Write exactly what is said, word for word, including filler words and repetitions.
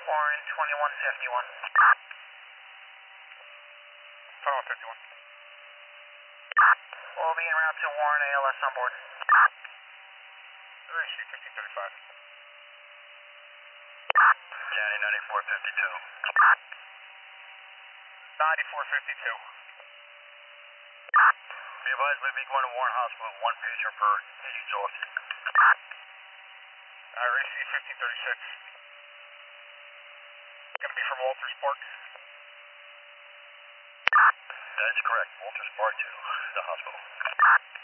Warren twenty-one fifty-one. twenty-one fifty-one. We'll be en route to Warren, A L S on board. Three, fifteen thirty-five. County ninety-four fifty-two. ninety-four fifty-two. Be advised we'll be going to Warren Hospital with one patient per each exhausted. I receive fifteen thirty-six. Gonna be from Walters Park. That's correct. Walters Park to the hospital.